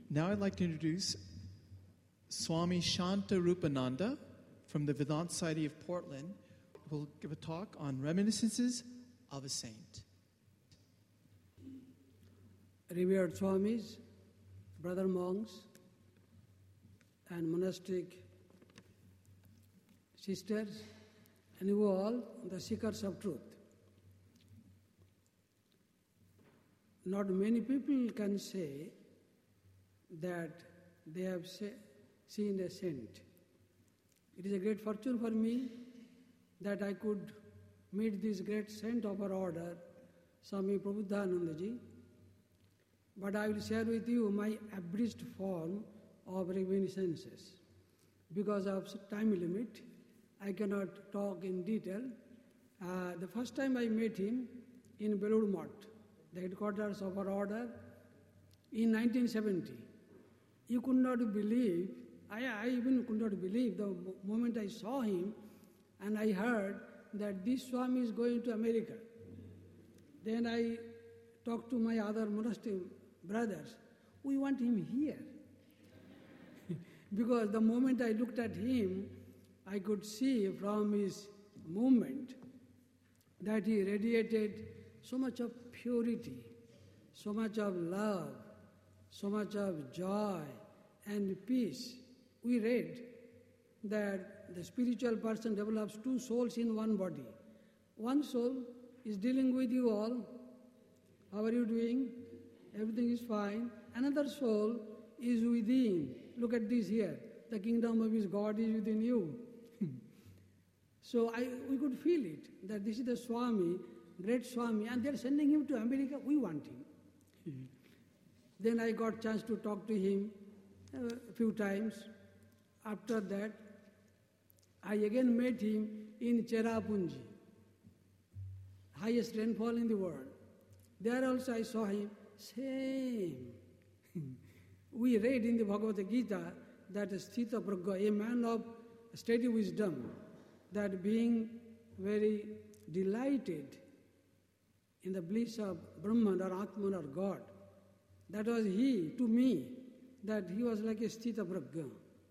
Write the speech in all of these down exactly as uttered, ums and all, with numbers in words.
Now I'd like to introduce Swami Shanta Rupananda from the Vedanta Society of Portland, who will give a talk on reminiscences of a saint. Revered Swamis, brother monks, and monastic sisters, and you all, the seekers of truth. Not many people can say that they have seen a saint. It is a great fortune for me that I could meet this great saint of our order, Swami Prabodhanandaji. But I will share with you my abridged form of reminiscences. Because of time limit, I cannot talk in detail. Uh, the first time I met him in Belur Math, the headquarters of our order, in nineteen seventy. You could not believe, I, I even could not believe the moment I saw him and I heard that this Swami is going to America. Then I talked to my other monastic brothers. We want him here. Because the moment I looked at him, I could see from his movement that he radiated so much of purity, so much of love, so much of joy and peace. We read that the spiritual person develops two souls in one body. One soul is dealing with you all. How are you doing? Everything is fine. Another soul is within. Look at this here. The kingdom of his God is within you. So I, we could feel it, that this is the Swami, great Swami, and they're sending him to America. We want him. Then I got chance to talk to him uh, a few times. After that, I again met him in Cherrapunji, highest rainfall in the world. There also I saw him, same. We read in the Bhagavad Gita that Sthita Pragya, a man of steady wisdom, that being very delighted in the bliss of Brahman or Atman or God, that was he, to me, that he was like a Sthita Pragya.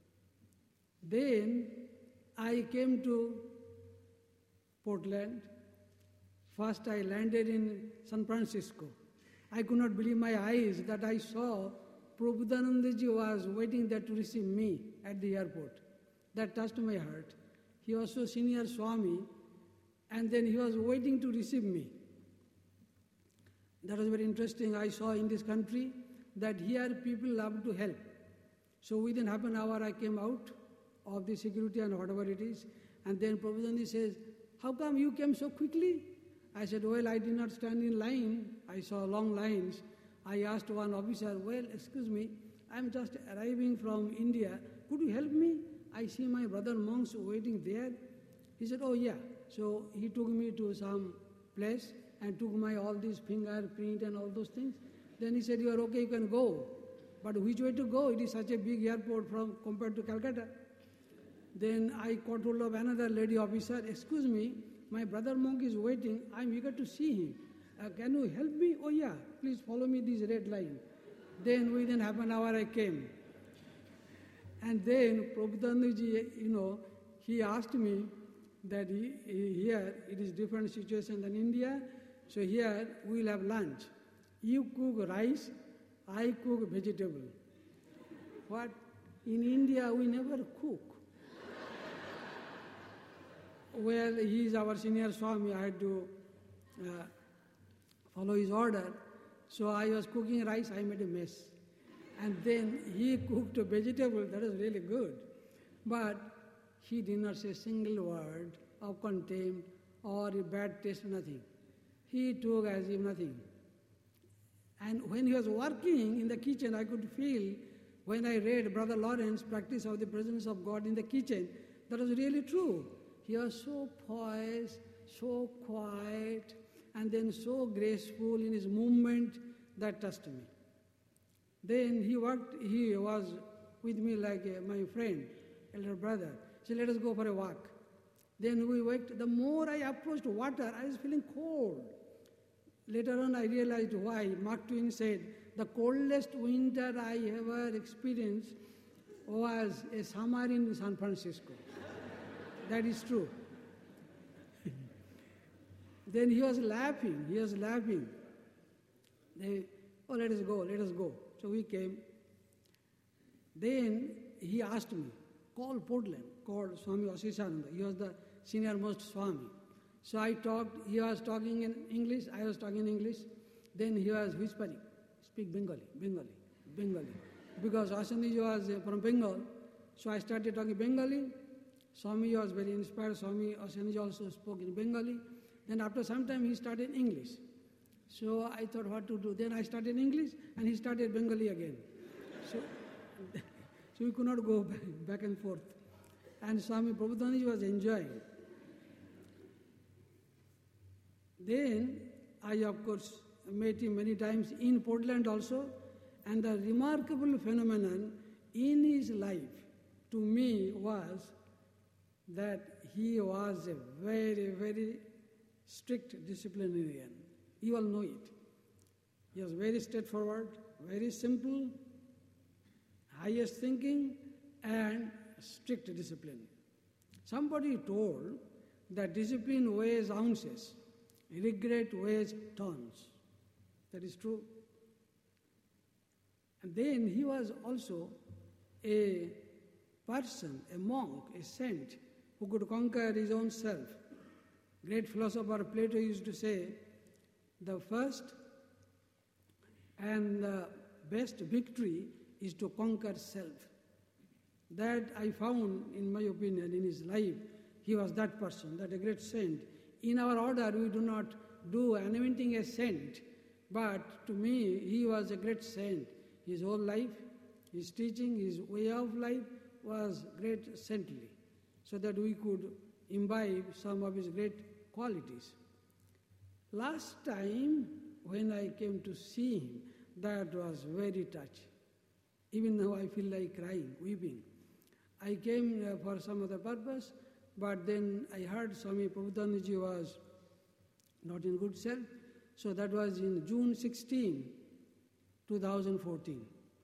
Then I came to Portland. First I landed in San Francisco. I could not believe my eyes that I saw Prabodhanandaji was waiting there to receive me at the airport. That touched my heart. He was so senior Swami, and then he was waiting to receive me. That was very interesting. I saw in this country that here people love to help. So within half an hour I came out of the security and whatever it is, and then Prabodhanandaji says, how come you came so quickly? I said, well, I did not stand in line. I saw long lines. I asked one officer, well, excuse me, I'm just arriving from India. Could you help me? I see my brother monks waiting there. He said, oh yeah. So he took me to some place and took my all these fingerprint and all those things. Then he said, you are okay, you can go. But which way to go? It is such a big airport from compared to Calcutta. Then I caught hold of another lady officer. Excuse me, my brother monk is waiting. I'm eager to see him. Uh, can you help me? Oh yeah, please follow me this red line. Then within half an hour I came. And then Prabodhanandaji, you know, he asked me that he, he, here it is different situation than India. So here we will have lunch. You cook rice, I cook vegetable. What? In India we never cook. Well, he is our senior Swami. I had to uh, follow his order. So I was cooking rice, I made a mess. And then he cooked a vegetable, that was really good. But he did not say a single word of contempt or a bad taste, nothing. He took as if nothing. And when he was working in the kitchen, I could feel, when I read Brother Lawrence, Practice of the Presence of God in the Kitchen, that was really true. He was so poised, so quiet, and then so graceful in his movement, that touched me. Then he worked, he was with me like a, my friend, elder brother. He said, let us go for a walk. Then we went, the more I approached water, I was feeling cold. Later on I realized why. Mark Twain said, the coldest winter I ever experienced was a summer in San Francisco. That is true. Then he was laughing, he was laughing. They, oh, let us go, let us go. So we came. Then he asked me, call Portland, called Swami Asishananda. He was the senior most Swami. So I talked, he was talking in English, I was talking in English. Then he was whispering, speak Bengali, Bengali, Bengali. Because Ashaniji was from Bengal, so I started talking Bengali. Swami was very inspired. Swami Ashaniji also spoke in Bengali. Then after some time he started English. So I thought what to do. Then I started English and he started Bengali again. So, so we could not go back, back and forth. And Swami Prabhupada was enjoying. Then I, of course, met him many times in Portland also. And the remarkable phenomenon in his life to me was that he was a very, very strict disciplinarian. You all know it. He was very straightforward, very simple, highest thinking, and strict discipline. Somebody told that discipline weighs ounces, regret weighs tons. That is true. And then he was also a person, a monk, a saint, who could conquer his own self. Great philosopher Plato used to say, the first and the best victory is to conquer self. That I found, in my opinion, in his life, he was that person, that a great saint. In our order, we do not do anointing a saint, but to me, he was a great saint. His whole life, his teaching, his way of life was great saintly, so that we could imbibe some of his great qualities. Last time when I came to see him, that was very touching. Even now I feel like crying, weeping. I came uh, for some other purpose, but then I heard Swami Prabhupada was not in good health, so that was in June sixteenth, two thousand fourteen.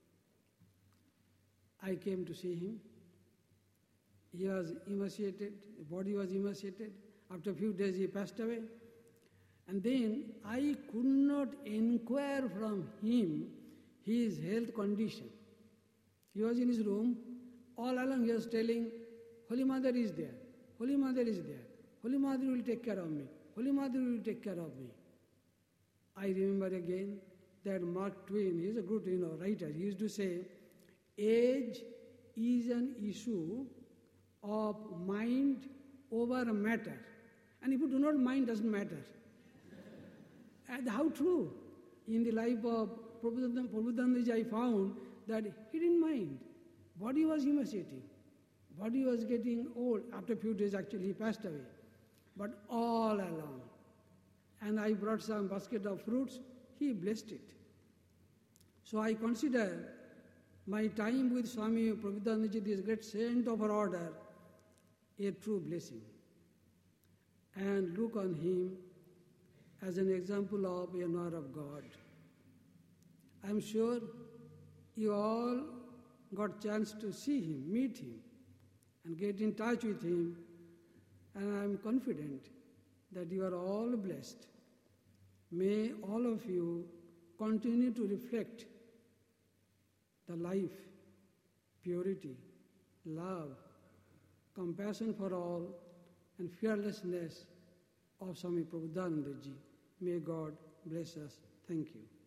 I came to see him. He was emaciated, the body was emaciated. After a few days he passed away. And then I could not inquire from him his health condition. He was in his room. All along he was telling, Holy Mother is there, Holy Mother is there, Holy Mother will take care of me, Holy Mother will take care of me. I remember again that Mark Twain, he is a good you know, writer, he used to say, age is an issue of mind over matter. And if you do not mind, doesn't matter. And how true. In the life of Prabhupada, I found that he didn't mind. Body was emaciating. Body was getting old. After a few days, actually, he passed away. But all along. And I brought some basket of fruits. He blessed it. So I consider my time with Swami Prabhupada, this great saint of our order, a true blessing. And look on him as an example of a knower of God. I am sure you all got chance to see him, meet him, and get in touch with him, and I am confident that you are all blessed. May all of you continue to reflect the life, purity, love, compassion for all, and fearlessness of Swami Prabhupada Ji. May God bless us. Thank you.